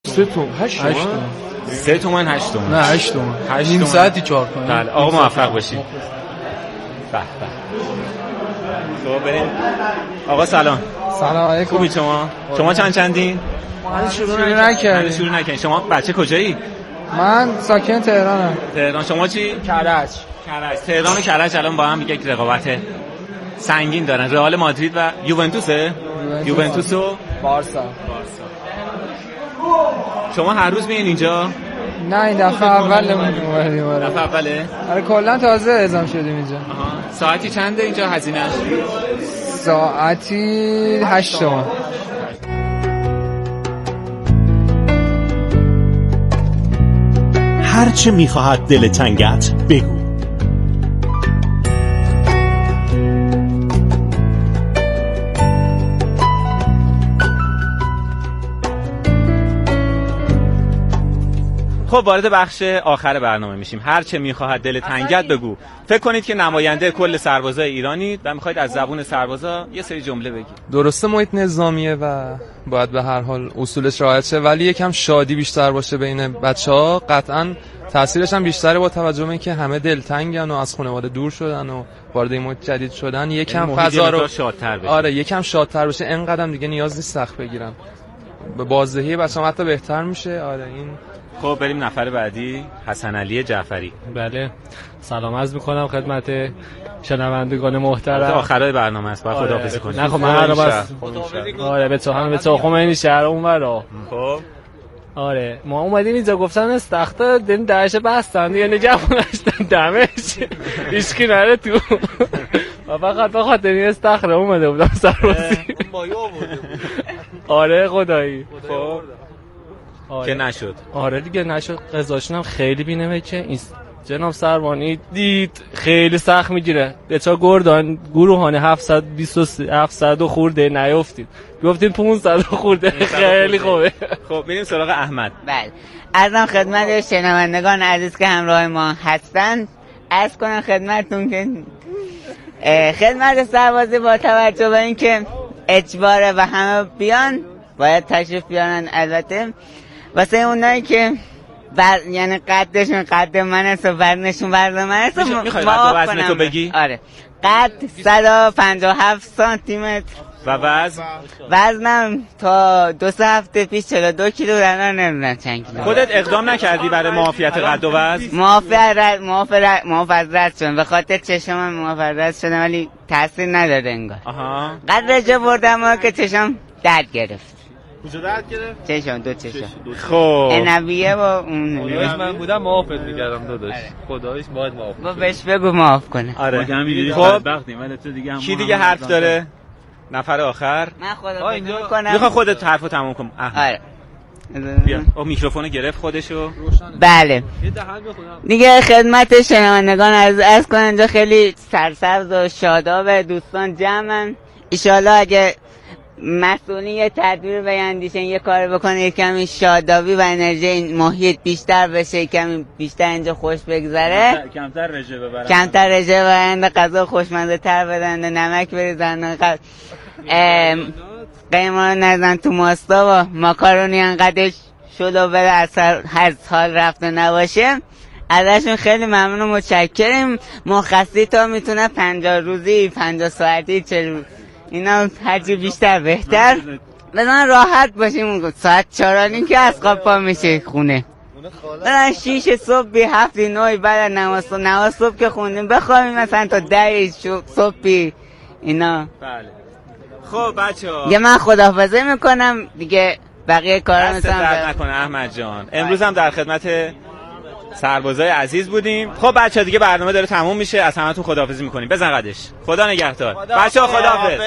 3 تومن 8 تومن 3 تومن 8 تومن نه 8 تومن نیم ساعتی کار کنیم. بله آقا موفق باشید. به به. خب بریم. آقا سلام. سلام علیکم. خوبی شما چندین؟ من شروع نکردم. شما بچه کجایی؟ من ساکن تهرانم. تهران. شما چی؟ کرج. تهران و کرج الان با هم یک رقابت سنگین دارن. رئال مادرید و یوونتوسه؟ یوونتوس و بارسا. شما هر روز میین اینجا؟ نه این دفعه اومدیم. دفعه اوله؟ آره کلا تازه اعزام شدیم اینجا. ساعتی چنده اینجا هزینه‌اش؟ ساعتی 8 تومن. هرچه میخواهد دل تنگت بگو. خب وارد بخش آخر برنامه میشیم. هر چه میخواهد دل تنگت بگو. فکر کنید که نماینده کل سربازای ایرانید و میخواید از زبون سربازا یه سری جمله بگید. درسته محیط نظامیه و باید به هر حال اصولش رعایت شه، ولی یکم شادی بیشتر باشه بین بچه‌ها. قطعاً تاثیرش هم بیشتره با توجه به اینکه همه دلتنگن و از خانواده دور شدن و وارد این محیط جدید شدن. یکم فضا رو شادتر بشه. آره یکم شادتر بشه. اینقدر دیگه نیاز نیست سخت بگیرن. به بازدهی بچه‌ها حتی بهتر میشه. آره این. خب بریم نفر بعدی. حسن علی جعفری. بله سلام عرض میکنم خدمت شنوندگان محترم. آخرای برنامه است. باید خداحافظی کنیم. نه خب من هر بس آره به تو هم به تو خمینی شهر اونورا. خب آره ما اومدیم اینجا گفتن استخته دین درش بستن دیگه نگهونشتن دمش هیچکی نره تو و فقط به خاطر این استخره اومده بودم سربازی. آره خدایی. خب که نشد. آره دیگه نشد. قضاشون هم خیلی بینمه که این جناب سروانی دید خیلی سخت میگیره. بچا گردان گروهانه 700 خورده نیافتید. گفتین 500 خورده خیلی خوبه. خب میریم سراغ احمد. بله عرضم خدمت شنوندگان عزیز که همراه ما هستن عرض کنم خدمتتون که خدمت سربازی با توجه به اینکه اجباره و همه بیان باید تشریف بیارن. البته واسه اونایی که یعنی قدشون قد من است و وزنشون وزن من است میخوای قد و وزن تو بگی؟ آره قد 157 سانتی متر و وزنم تا 2 هفته پیش 42 کیلو الان نمیدونم چند کیلو. خودت اقدام نکردی برای معافیت قد و وزن؟ معافیت شدم به خاطر چشمم معافیت شدم ولی تاثیر نداره انگار. قد رجا بردم که چشم درد گرفت. کجا درد گرفت؟ چشم دو چشم. خب انویه با اون من بودم معافت می‌کردم داداش. خداییش باید معاف با بهش بگو معاف کنه. آره خب ولی تو دیگه کی دیگه حرف داره؟ نفر آخر. من خودم میکنم. میخوام خودت حرفو تموم کن. آره بیا او میکروفونو گرفت خودشو. بله دیگه خدمت شنوندگان از کنم اینجا خیلی سرسبز و شاداب دوستان جمعن. ایشالله اگه مسئولین یه تدبیر بیندیشن یه کار بکنه یه کمی شادابی و انرژی این محیط بیشتر بشه کمی بیشتر اینجا خوش بگذره کمتر رژه ببرن غذا خوشمزه تر بدن نمک بریزن قیمه نزن تو ماستا و ماکارونی انقدر شلو بره اثر هر حال رفته نباشه. ازشون خیلی ممنون و متشکریم. مرخصی تا میتونه 50 روزی 50 ساعتی 40 اینا هرچی بیشتر بهتر بزن راحت باشیم. ساعت 4:30 که از خواب پا میشه خونه بزن 6 صبح بی 7 9 بعد نماز صبح که خوندیم بخوابیم مثلا تا 10 صبح اینا. بله خب بچه‌ها دیگه من خداحافظی میکنم دیگه بقیه کارا مثلا درد نکنه احمد جان. امروز هم در خدمت سربازای عزیز بودیم. خب بچه‌ها دیگه برنامه داره تموم میشه. از همتون خداحافظی میکنیم. بزن قدش. خدا نگهدار. بچه‌ها خداحافظ.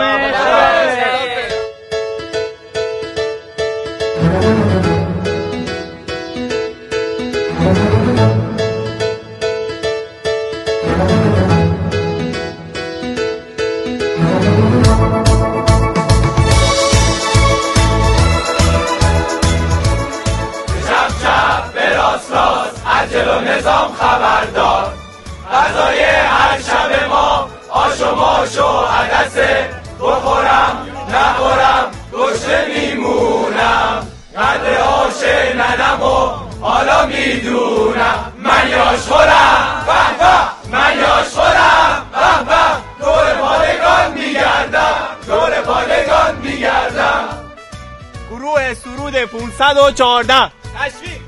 جلو نظام خبردار غذای هر شب ما آش و ماش و عدسه بخورم نخورم گشنه میمونم قدر آش کردم و حالا میدونم من یاش خورم، به به من یاش خورم، به به دور پادگان میگردم، دور پادگان میگردم. گروه سرود 514 تشویق.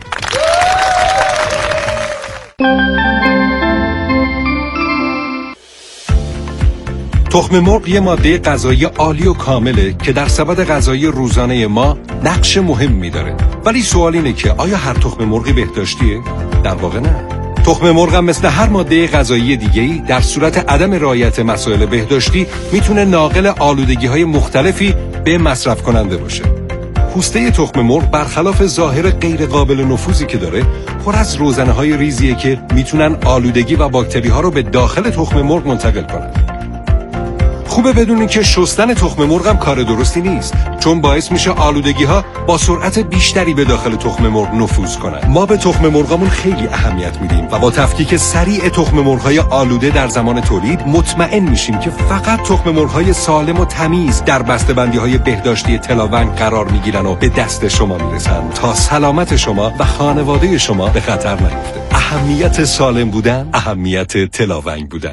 تخم مرغ یه ماده غذایی عالی و کامله که در سبد غذایی روزانه ما نقش مهمی داره. ولی سوال اینه که آیا هر تخم مرغی بهداشتیه؟ در واقع نه. تخم مرغ هم مثل هر ماده غذایی دیگه‌ای در صورت عدم رعایت مسائل بهداشتی میتونه ناقل آلودگی‌های مختلفی به مصرف کننده باشه. پوسته تخم مرغ برخلاف ظاهر غیر قابل نفوذی که داره، پر از روزنه‌های ریزیه که میتونن آلودگی و باکتری‌ها رو به داخل تخم مرغ منتقل کنن. خوبه بدونین که شستن تخم مرغ هم کار درستی نیست، چون باعث میشه آلودگی‌ها با سرعت بیشتری به داخل تخم مرغ نفوذ کنن. ما به تخم مرغامون خیلی اهمیت میدیم و با تفکیک سریع تخم مرغ‌های آلوده در زمان تولید مطمئن میشیم که فقط تخم مرغ‌های سالم و تمیز در بسته‌بندی‌های بهداشتی تلاونگ قرار میگیرن و به دست شما میرسن تا سلامت شما و خانواده شما به خطر نیفته. اهمیت سالم بودن، اهمیت تلاونگ بودن.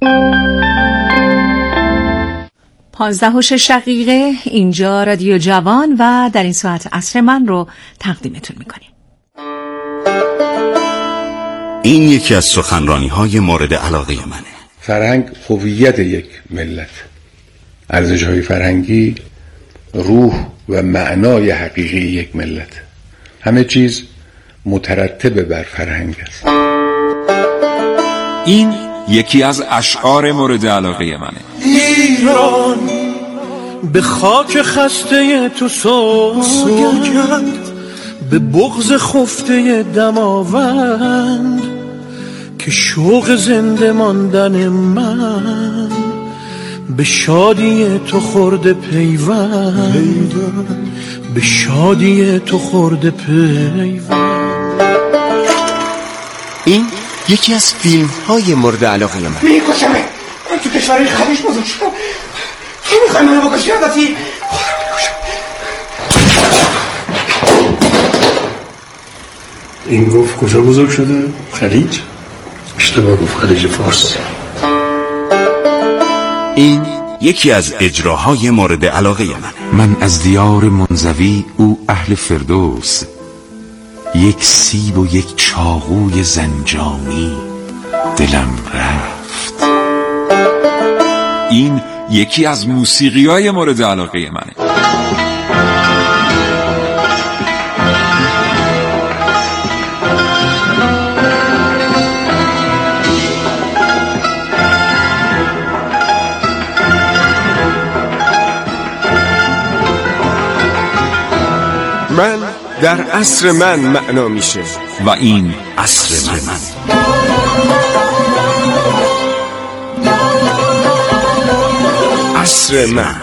15:06 اینجا رادیو جوان و در این ساعت عصر من رو تقدیمتون میکنیم. این یکی از سخنرانی‌های مورد علاقه منه. فرهنگ هویت یک ملت، ارزش‌های فرهنگی روح و معنای حقیقی یک ملت. همه چیز مترتب بر فرهنگ است. این یکی از اشعار مورد علاقه منه. ایران به خاک خسته تو سوگند، به بغض خفته دماوند که شوق زنده ماندن من به شادی تو خورده پیوند، به شادی تو خورده پیوند. این یکی از فیلم های مورد علاقه من. میکشمه، من تو کشوری خلیج بزرگ شدم، تو میخوای منو بکشی عدتی؟ این گفت کجا بزرگ شده؟ خلیج؟ اشتباه گفت، خلیج فارس. این یکی از اجراهای مورد علاقه من از دیار منزوی، او اهل فردوس، یک سیب و یک چاقوی زنجانی دلم رفت. این یکی از موسیقی‌های مورد علاقه منه. من در عصر من معنا میشه و این عصر من. عصر من.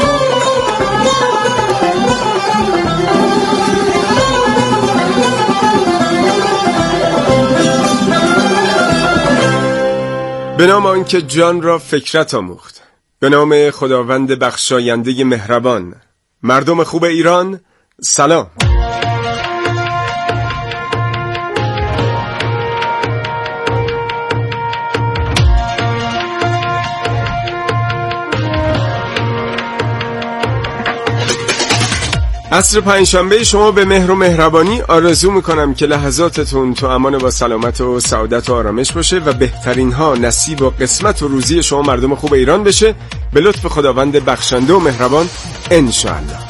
به نام آنکه جان را فکرت آموخت، به نام خداوند بخشاینده مهربان. مردم خوب ایران سلام. عصر پنجشنبه شما به مهر و مهربانی آرزو میکنم که لحظاتتون تو امان با سلامت و سعادت و آرامش باشه و بهترین ها نصیب و قسمت و روزی شما مردم خوب ایران بشه، به لطف خداوند بخشنده و مهربان انشاءالله.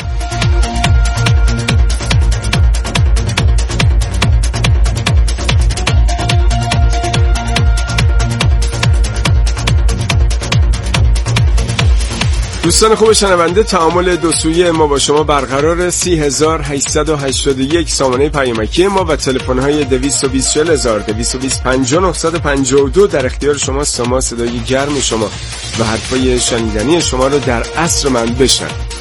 دوستان خوب شنونده، تعامل دو سویه ما با شما برقرار. 3881 سامانه پیامکی ما و تلفن‌های 220252 در اختیار شما. ما صدای گرم شما و حرفای شنیدنی شما رو در عصر من بشنوید.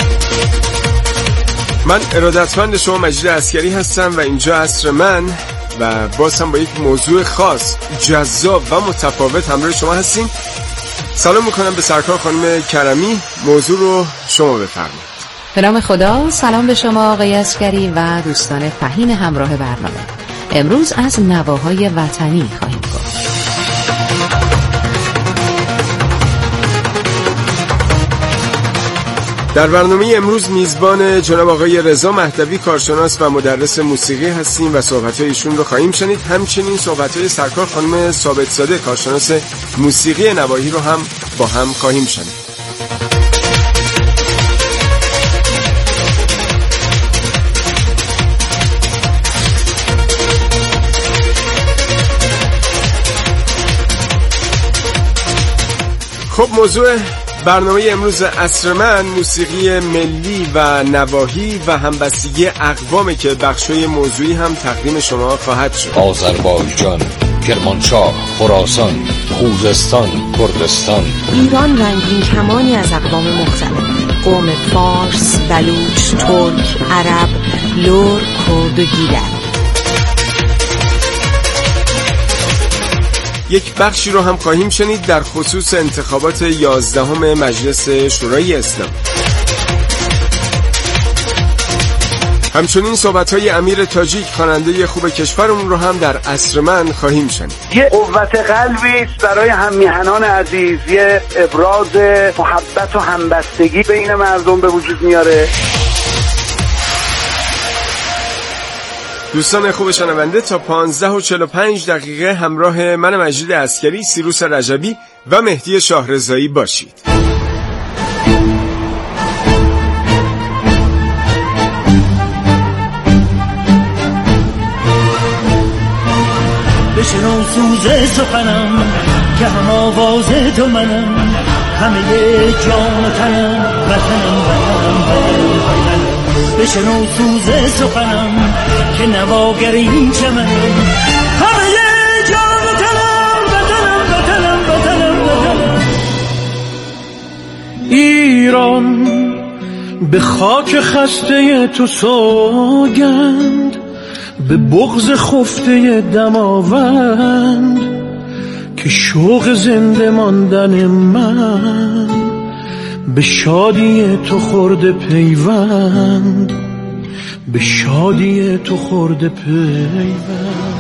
من ارادتمند شما مجید عسکری هستم و اینجا عصر من و باز هم با یک موضوع خاص جذاب و متفاوت همراه شما هستیم. سلام میکنم به سرکار خانم کرمی. موضوع رو شما بفرمایید. به نام خدا. سلام به شما آقای عسگری و دوستان فهیم همراه برنامه. امروز از نواهای وطنی خواهیم گفت. در برنامه امروز میزبان جناب آقای رضا مهدوی کارشناس و مدرس موسیقی هستیم و صحبت‌های ایشون رو خواهیم شنید. همچنین صحبت‌های سرکار خانم ثابت‌زاده کارشناس موسیقی نواحی رو هم با هم خواهیم شنید. خب موضوع برنامه امروز عصر من موسیقی ملی و نواحی و همبستگی اقوامه که بخشای موضوعی هم تقدیم شما خواهد شد. آذربایجان، کرمانشاه، خراسان، خوزستان، کردستان. ایران رنگین کمانی از اقوام مختلف، قوم فارس، بلوچ، ترک، عرب، لور، کرد و دیگر. یک بخشی رو هم خواهیم شنید در خصوص انتخابات 11 مجلس شورای اسلام. همچنین صحبت‌های امیر تاجیک خواننده خوب کشورمون رو هم در عصر من خواهیم شنید. یه قوت قلبی است برای هم‌میهنان عزیز، یه ابراز محبت و همبستگی بین مردم به وجود میاره. دوستان خوب شنونده تا 15:45 همراه من مجید عسکری، سیروس رجبی و مهدی شاهرضایی باشید. بشنو سوز سخنم که هم آواز تو منم، همه جان و تنم، وطنم وطنم وطنم. بشنو سوز سخنم که نواگر این چمنم، همه جان و تنم، وطنم وطنم وطنم وطنم. ایران به خاک خسته تو سوگند، به بغض خفته دماوند، که شوق زنده ماندن من به شادی تو خورده پیوند، به شادی تو خورده پیوند.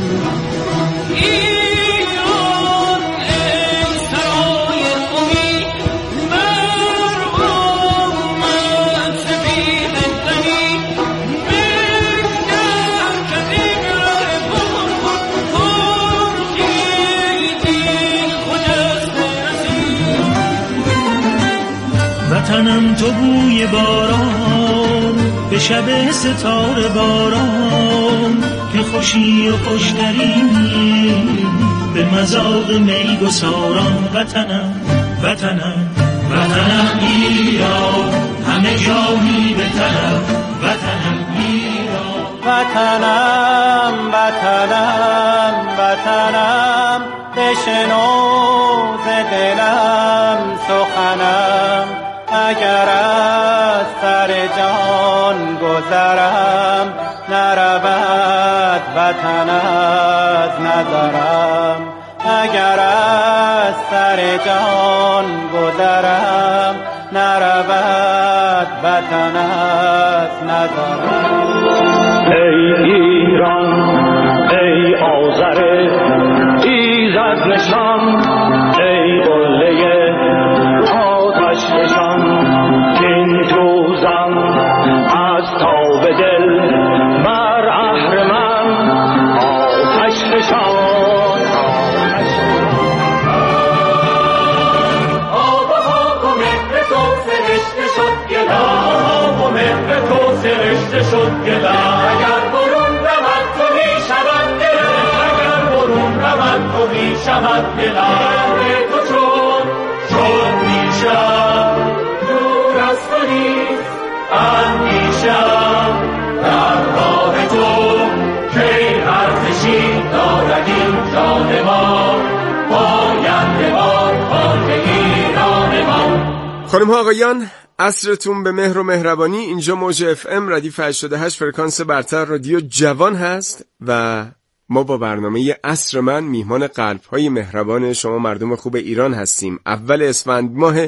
وطنم تو بوی باران، به شب ستاره باران، که خوشی و خوشترینی به مذاق می گساران. وطنم وطنم وطنم ایران، همه جایی به طرف وطنم ایران. وطنم وطنم وطنم، بشنو ز دلم سخنم، اگر از سر جان گذرم، نرود وطن از نظرم. اگر از سر جان گذرم، نرود وطن از نظرم. ای ایران، ای آذر ایزد نشان، ای قله آتش نشان، که این دوزم از تاب دل بر اهرمن آتش نشان. آب و مهر تو سرشته شد گلا، آب و مهر تو سرشته شد گلا. اگر برون رود تو می شود دل، اگر برون رود تو می شود دل. تو چون میشم دور از تو نیست اندیشم، در راه تو کی ارزشی دارد این جان ما، پاینده باد خاک ایران ما. خانم ها آقایان، عصرتون به مهر و مهربانی. اینجا موج FM ردیف 88 فرکانس برتر رادیو جوان هست و ما با برنامه عصر من میهمان قلب‌های مهربان شما مردم خوب ایران هستیم. اول اسفند ماه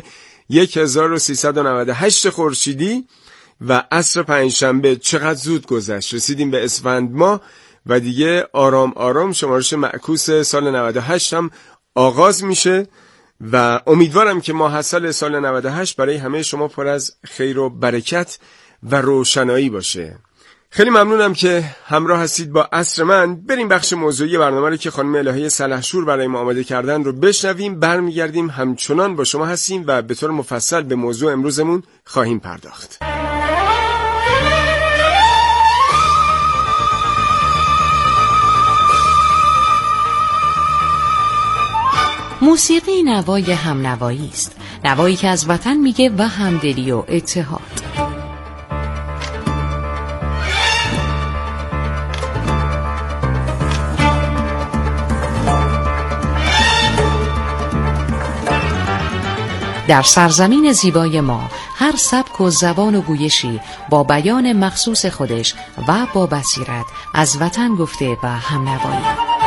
1398 خورشیدی و عصر پنجشنبه چقدر زود گذشت. رسیدیم به اسفند ماه و دیگه آرام آرام شمارش معکوس سال 98 هم آغاز میشه و امیدوارم که ماه حصل سال 98 برای همه شما پر از خیر و برکت و روشنایی باشه. خیلی ممنونم که همراه هستید با عصر من. بریم بخش موضوعی برنامه رو که خانم الهه سلحشور برای ما آماده کردن رو بشنویم. برمیگردیم همچنان با شما هستیم و به طور مفصل به موضوع امروزمون خواهیم پرداخت. موسیقی نوای همنوایی است، نوایی که از وطن میگه و همدلی و اتحاد. در سرزمین زیبای ما هر سبک و زبان و گویشی با بیان مخصوص خودش و با بصیرت از وطن گفته و همنوایی.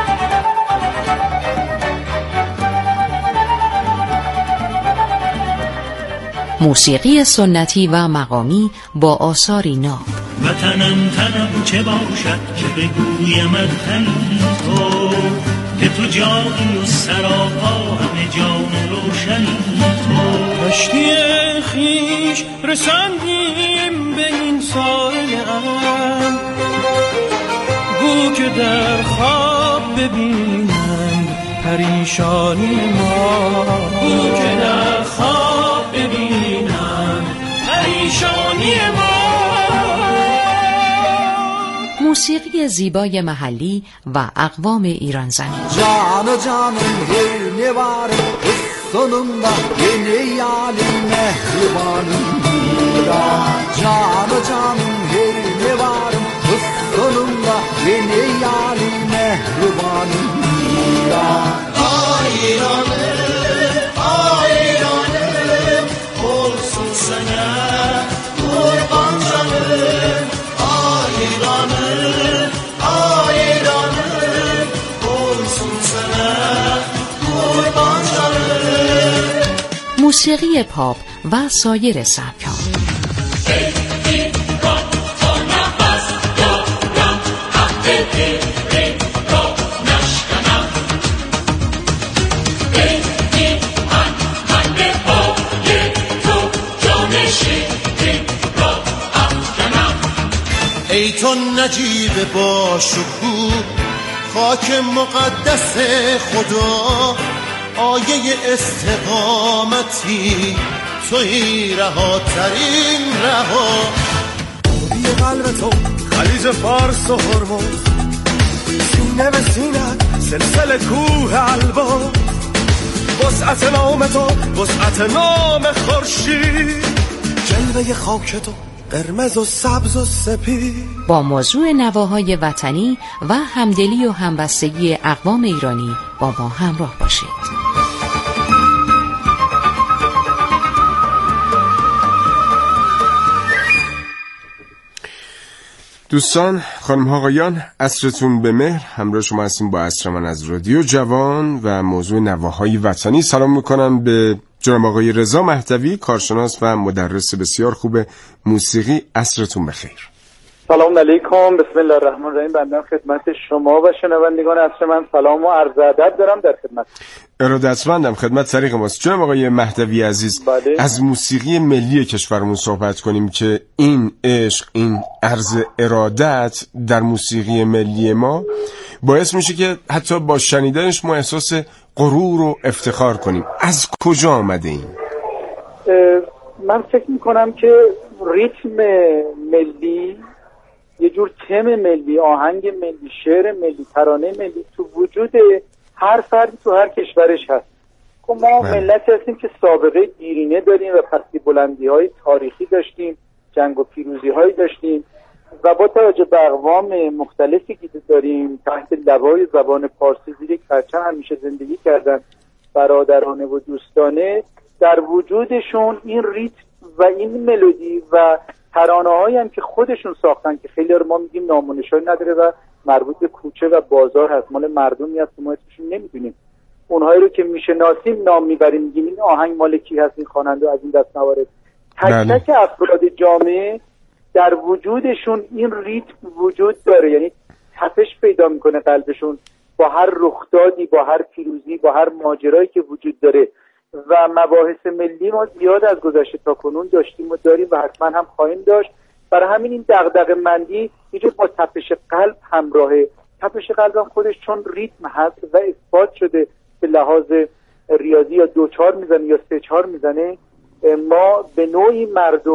موسیقی سنتی و مقامی با آثاری ناب. وطنم تنم چه باشد که بگویم تنی تو، که تو جانی و سراپا همه جان روشنی تو. کشتی خویش رساندیم به این ساحل غم، گو که در خواب ببینند پریشانی ما، گو که در خواب ببینند پریشانی ما. موسیقی زیبای محلی و اقوام ایران زمین. Canı canım her ne var sonunda yeni yalim mehribanım İran. Canı canım her ne var sonunda yeni yalim mehribanım İran. Ay İran'ım, ay İran'ım olsun sana kurban canım. Ay İran'ım, ay İran'ım olsun sana kurban canım. موسیقی پاپ و سایر سبک‌ها. ای تو نجیب باشکو خاک مقدس خدا، آیه استقامتی توی رهاترین رها. بی قلب تو خلیج فارس و هرمز، سینه به سینت سلسله کوه البرز. وسعت نام تو وسعت نام خورشید، جلوه خاک تو قرمز و سبز و سپید. با موضوع نواهای وطنی و همدلی و همبستگی اقوام ایرانی با ما همراه باشید. دوستان، خانم ها، آقایان، عصرتون به مهر. همراه شما هستیم با عصر من از رادیو جوان و موضوع نواهای وطنی. سلام میکنم به جناب آقای رضا مهدوی، کارشناس و مدرس بسیار خوب موسیقی. عصرتون بخیر. سلام علیکم، بسم الله الرحمن الرحیم. بنده خدمت شما و شنوندگان عصر من سلام و عرض ادب دارم در خدمت. ارادتمندم، خدمت طریق ماست. جناب آقای مهدوی عزیز، بله. از موسیقی ملی کشورمون صحبت کنیم که این عشق، این عرض ارادت در موسیقی ملی ما باعث میشه که حتی با شنیدنش ما احساس غرور و افتخار کنیم. از کجا آمده این؟ من فکر میکنم که ریتم ملی، یه جور تم ملی، آهنگ ملی، شعر ملی، ترانه ملی تو وجود هر فردی تو هر کشورش هست. خب ما ملتی هستیم که سابقه دیرینه داریم و پستی بلندی های تاریخی داشتیم، جنگ و پیروزی هایی داشتیم و با توجه به اقوام مختلفی که داریم تحت لوای زبان پارسی زیر یک پرچم همیشه زندگی کردن، برادرانه و دوستانه. در وجودشون این ریتم و این ملودی و ترانه هایی هم که خودشون ساختن که خیلی رو ما میگیم نام و نشانی نداره و مربوط به کوچه و بازار هست، مال مردمی هست که ما اسمشون نمیدونیم. اونهایی رو که میشناسیم نام میبریم، میگیم این آهنگ مال کی هست، این خواننده از این دست نوارد. تک تک افراد جامعه در وجودشون این ریتم وجود داره، یعنی تپش پیدا میکنه قلبشون با هر رخدادی، با هر پیروزی، با هر ماجرایی که وجود داره. و مباحث ملی ما زیاد از گذشته تا کنون داشتیم و داریم و حتما هم خواهیم داشت. برای همین این دغدغه مندی یه با تپش قلب همراهه. تپش قلب هم خودش چون ریتم هست و اثبات شده به لحاظ ریاضی یا 2-4 میزنه یا 3-4 میزنه، ما به نوعی مردم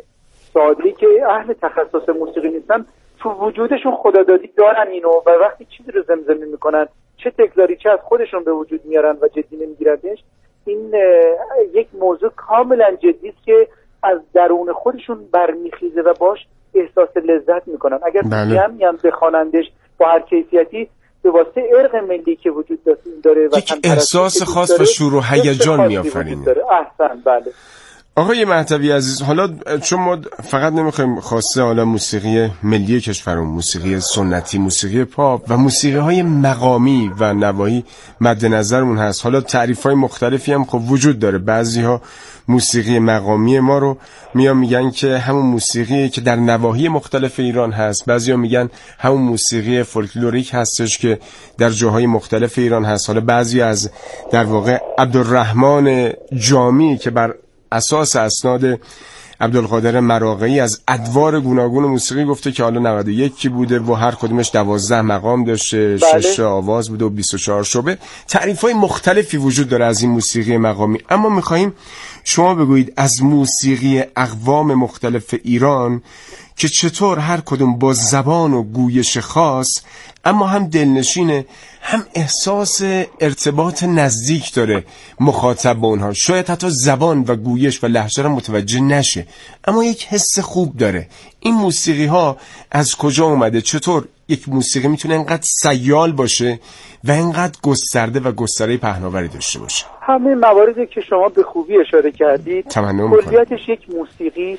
ساده‌ای که اهل تخصص موسیقی نیستن تو وجودشون خدادادی دارن اینو، و وقتی چیزی رو زمزمه میکنن چه تکراری چه از خودشون به وجود میارن و جدی نمیگیرنش. این یک موضوع کاملا جدی است که از درون خودشون برمیخیزه و باش احساس لذت میکنن. اگر جمعی هم بخوانندش با هر کیفیتی به واسطه ارق ملی که وجود داره و یک احساس خاص و شور و هیجان میآفرینه. احسن. بله آقای مهدوی عزیز، حالا چون ما فقط نمیخوایم خواسته حالا موسیقی ملی کشورمون، موسیقی سنتی، موسیقی پاپ و موسیقی های مقامی و نواحی مد نظرمون هست. حالا تعریف های مختلفی هم خب وجود داره. بعضی ها موسیقی مقامی ما رو میگن که همون موسیقی که در نواحی مختلف ایران هست، بعضی ها میگن همون موسیقی فولکلوریک هستش که در جاهای مختلف ایران هست. حالا بعضی از در واقع عبدالرحمن جامی که بر اساس اسناد عبدالقادر مراغه‌ای از ادوار گوناگون موسیقی گفته که حالا 91 بوده و هر کدومش 12 مقام داشته، 6 آواز بوده و 24 شعبه. تعریف‌های مختلفی وجود داره از این موسیقی مقامی، اما می‌خوایم شما بگویید از موسیقی اقوام مختلف ایران که چطور هر کدوم با زبان و گویش خاص اما هم دلنشینه، هم احساس ارتباط نزدیک داره مخاطب با اونها. شاید حتی زبان و گویش و لهجه رو متوجه نشه، اما یک حس خوب داره. این موسیقی ها از کجا اومده؟ چطور یک موسیقی میتونه انقدر سیال باشه و انقدر گسترده و گستره پهناوری داشته باشه؟ همین مواردی که شما به خوبی اشاره کردید کلیتش یک موسیقی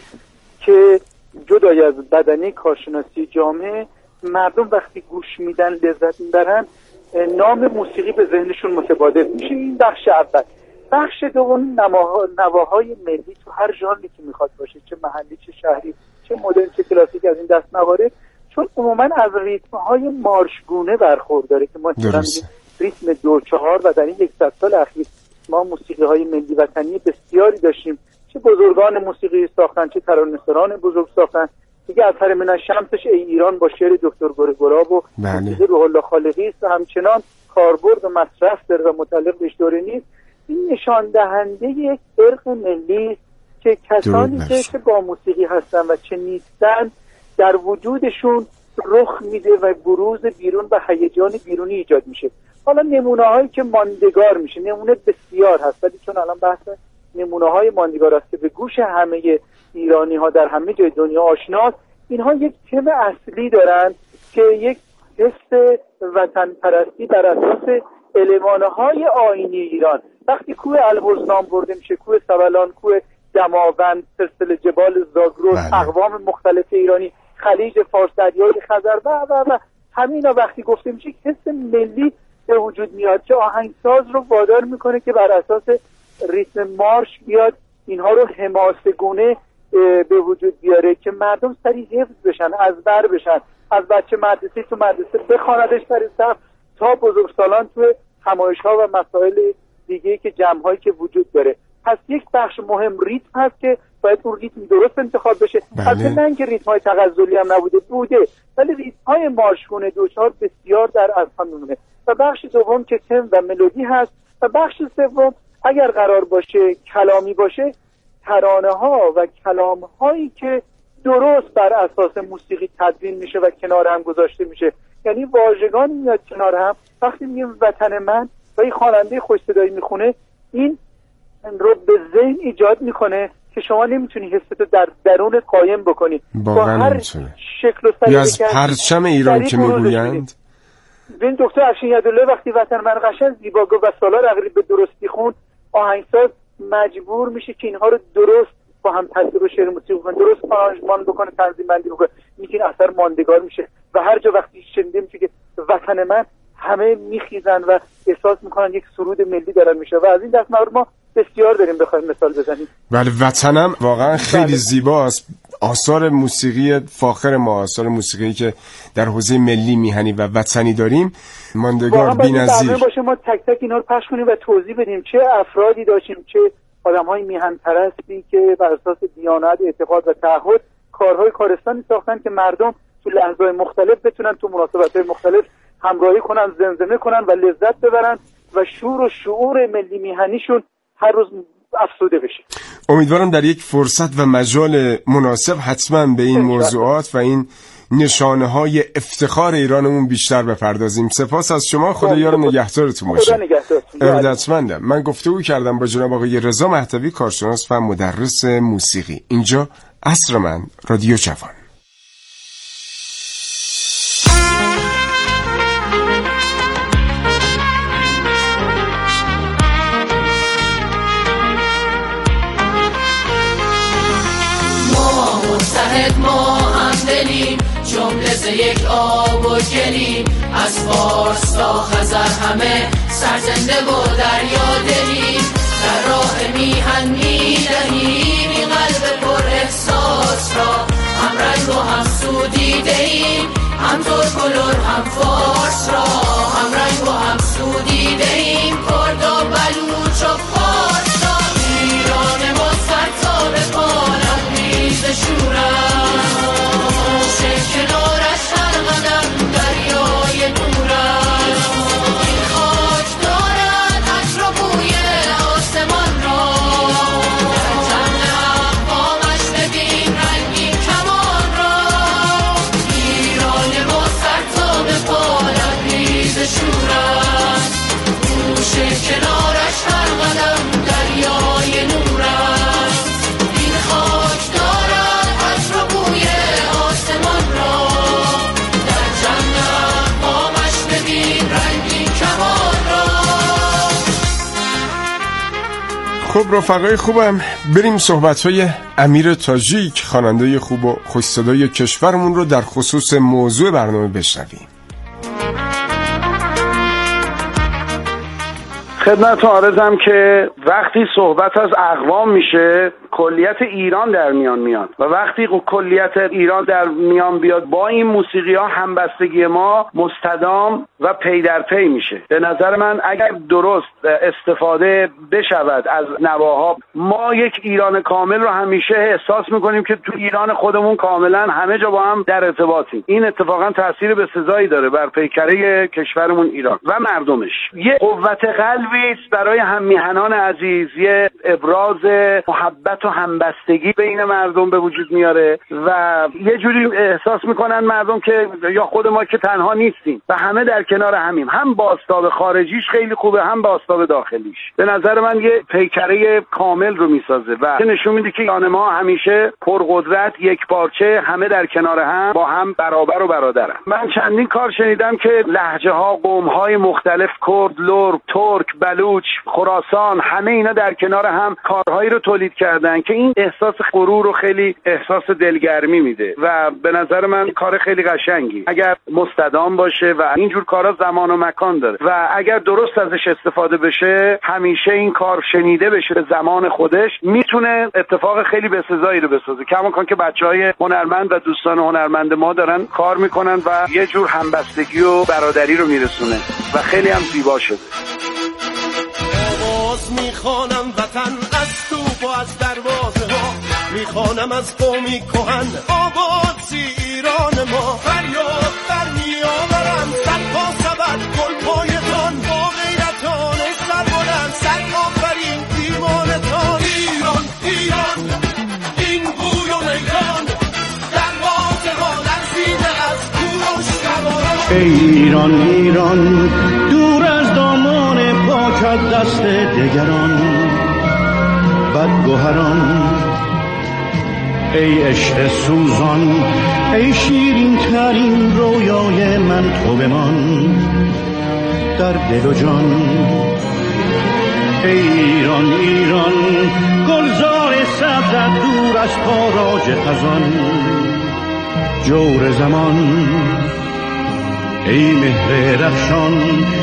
که جدای از بدنه کارشناسی جامعه، مردم وقتی گوش میدن لذت میبرن، نام موسیقی به ذهنشون متبادر میشه. این بخش اول. بخش دوم نواهای ملی تو هر ژانری که میخواد باشه، چه محلی چه شهری چه مدرن چه کلاسیک، از این دست موارد، چون عموما از ریتم‌های مارشگونه برخورداره که ما ریتم 2-4 و در این 100 سال اخیر ما موسیقی‌های ملی وطنی بسیاری داشتیم، چه بزرگان موسیقی ساختن چه ترانه‌سران بزرگ ساختن. دیگه اثر من شمسش ای ایران با شعر دکتر گلاب و موسیقی روح الله خالقی است و همچنان کاربرد و مصرف داره و متعلق بهش دوره نیست. این نشان دهنده یک ارق ملی است که کسانی که با موسیقی هستن و چه نیستن در وجودشون رخ میده و بروز بیرون و هیجان بیرونی ایجاد میشه. حالا نمونه هایی که ماندگار میشه، نمونه بسیار هست، ولی چون الان بحث نمونه های ماندگار است که به گوش همه ایرانی ها در همه جای دنیا آشناست، اینها یک تم اصلی دارن که یک حس وطن پرستی بر اساس المانهای آیینی ایران. وقتی کوه البرز نام برده میشه، کوه سبلان، کوه دماوند، سلسله جبال زاگرس، اقوام مختلف ایرانی، خلیج فارس، دریای خزر و همینا وقتی گفته میشه حس ملی به وجود میاد که آهنگساز رو وادار میکنه که بر اساس ریتم مارش بیاد اینها رو حماسه‌گونه به وجود بیاره که مردم سریع حفظ بشن، از بر بشن، از بچه مدرسه تو مدرسه بخواندش سر صف تا بزرگسالان تو همایش‌ها و مسائل دیگه که جمع‌هایی که وجود داره. پس یک بخش مهم ریتم هست که باید اون ریتم درست انتخاب بشه. البته نه اینکه ریتم‌های تغزلی هم بوده، ولی ریتم‌های مارشگونه 2-4 بسیار در اذهان میمونه. و بخش دوم که تم و ملودی هست، و بخش سوم اگر قرار باشه کلامی باشه، ترانه‌ها و کلام‌هایی که درست بر اساس موسیقی تدوین میشه و کنار هم گذاشته میشه. یعنی واژگان میاد کنار هم، وقتی میگیم وطن من و این خواننده خوش صدایی میخونه، این رو به ذهن ایجاد میکنه که شما نمیتونی حستو در درون قایم بکنی. با هر شکل و سلیقه‌ای از پرچم ایران که میگویند. ببین دکتر افشین یدالله وقتی وطن من قشنگ زیبا گفت و سالار عقیلی به درستی خون، آهنگساز مجبور میشه که اینها رو درست با هم تصویر و شعر موسیقی کنه، درست آرانژمان بکنه، تنظیم بندی بکنه، این اثر ماندگار میشه. و هر جا وقتی شنیدیم که وطن من، همه میخیزن و احساس میکنن یک سرود ملی دارن میشه و از این دست ما بسیار داریم بخوایم مثال بزنیم. بله، وطنم واقعا خیلی زیباست. آثار موسیقی فاخر ما، آثار موسیقی که در حوزه ملی میهنی و وطنی داریم ماندگار بی‌نظیر باشه. ما تک تک اینا رو پخش کنیم و توضیح بدیم چه افرادی داشتیم، چه آدم‌های میهن پرستی که بر اساس دیانت، اعتقاد و تعهد کارهای کارستانی ساختن که مردم تو لحظه‌های مختلف بتونن تو مناسبت‌های مختلف همراهی کنن، زمزمه کنن و لذت ببرن و شور و شعور ملی میهنیشون هر روز افزوده بشه. امیدوارم در یک فرصت و مجال مناسب حتما به این موضوعات و این نشانه‌های افتخار ایرانمون بیشتر بپردازیم. سپاس از شما، خدا یار نگهدارتون باشه. ارادتمندم. من گفتگو کردم با جناب آقای رضا مهدوی، کارشناس و مدرس موسیقی. اینجا عصر من، رادیو جوان. ما همدلیم، جمله ز یک آب و گلیم، از فارس تا خزر همه سرزنده و دریا دلیم، در راه میهن میدهیم این قلب پر احساس را، هم رنگ و هم سودیده ایم، هم ترک و لر هم فارس را، هم رنگ و هم سودیده ایم، کرد و بلوچ و فارس را، ایران ما سر تا به پا لبریز شورم، کنارش هر قدم دریای نورم، این خاک دارد عطر و بوی آسمان را، در جمع اقوامش ببین رنگین کمان را، ایران ما سر تا به پا لبریز شورم، گوشه کنارش هر قدم دریای نورم، این خاک دارد عطر و بوی آسمان را، در جمع اقوامش ببین رنگین کمان را. خب رفقای خوبم، بریم صحبت‌های امیر تاجیک، خواننده خوب و خوش صدای کشورمون رو در خصوص موضوع برنامه بشنویم. خدمتتون عرضم که وقتی صحبت از اقوام میشه کلیت ایران در میان میاد و وقتی کلیت ایران در میان بیاد با این موسیقی ها همبستگی ما مستدام و پی در پی میشه. به نظر من اگر درست استفاده بشود از نواها، ما یک ایران کامل رو همیشه احساس میکنیم که تو ایران خودمون کاملا همه جا با هم در ارتباطیم. این اتفاقا تاثیر بسزایی داره بر پیکره کشورمون ایران و مردمش. یه قوت قلبی است برای هممیهنان عزیز، یه ابراز محبت و همبستگی بین مردم به وجود میاره و یه جوری احساس میکنن مردم که یا خود ما که تنها نیستیم و همه در کنار همیم، هم بازتاب خارجیش خیلی خوبه هم بازتاب داخلیش. به نظر من یه پیکره کامل رو میسازه و نشون میده که ایران ما همیشه پرقدرت، یک پارچه، همه در کنار هم با هم برابر و برادرن. من چندین کار شنیدم که لهجه ها، قوم های مختلف، کرد، لر، ترک، بلوچ، خراسان، همه اینا در کنار هم کارهایی رو تولید کردن که این احساس غرور رو خیلی احساس دلگرمی میده و به نظر من کار خیلی قشنگی اگر مستدام باشه و اینجور کارا زمان و مکان داره و اگر درست ازش استفاده بشه، همیشه این کار شنیده بشه به زمان خودش، میتونه اتفاق خیلی بسزایی رو بسازه. کما که بچهای هنرمند و دوستان هنرمند ما دارن کار میکنن و یه جور همبستگی و برادری رو میرسونه و خیلی هم زیبا شده. آواز میخوانم وطن از تو و از دروازه ها، میخوانم از قومی کهن آباد ایران ما، فریاد در میآورم صدها سبد گل پایتان، با غیرتان سر بلند سر آفرین دیوانتان. ایران ایران این بوی و میدان، دروازه ها لرزیده از کوروش سواران. ای ایران ایران دور از دامان پاکت دست دگران بدگوهران، ای عشق سوزان ای شیرین ترین رویای من، تو بمان در دل و جان. ای ایران ایران گلزار سبزت دور از تاراج خزان، جور زمان ای مهر رخشان